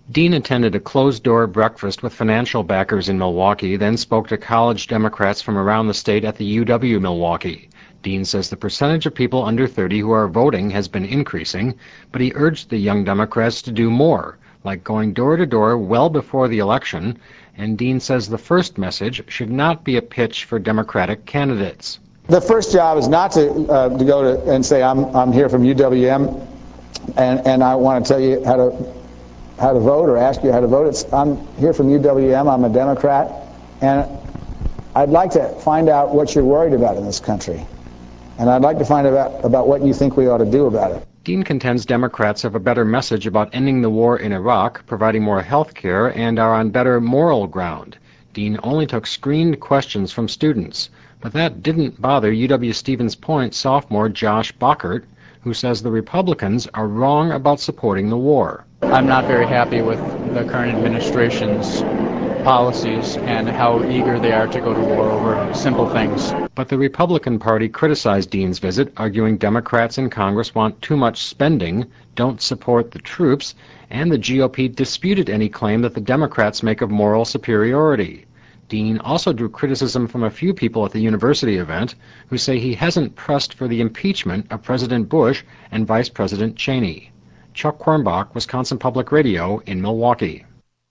Dean attended a closed-door breakfast with financial backers in Milwaukee, then spoke to college Democrats from around the state at the UW-Milwaukee. Dean says the percentage of people under 30 who are voting has been increasing, but he urged the young Democrats to do more, like going door-to-door well before the election, and Dean says the first message should not be a pitch for Democratic candidates. The first job is not to go and say, I'm here from UWM, and I want to tell you how to vote or ask you how to vote. I'm here from UWM, I'm a Democrat, and I'd like to find out what you're worried about in this country. And I'd like to find out about what you think we ought to do about it. Dean contends Democrats have a better message about ending the war in Iraq, providing more health care, and are on better moral ground. Dean only took screened questions from students, but that didn't bother UW-Stevens Point sophomore Josh Bockert, who says the Republicans are wrong about supporting the war. I'm not very happy with the current administration's policies and how eager they are to go to war over simple things. But the Republican Party criticized Dean's visit, arguing Democrats in Congress want too much spending, don't support the troops, and the GOP disputed any claim that the Democrats make of moral superiority. Dean also drew criticism from a few people at the university event who say he hasn't pressed for the impeachment of President Bush and Vice President Cheney. Chuck Quirmbach, Wisconsin Public Radio in Milwaukee.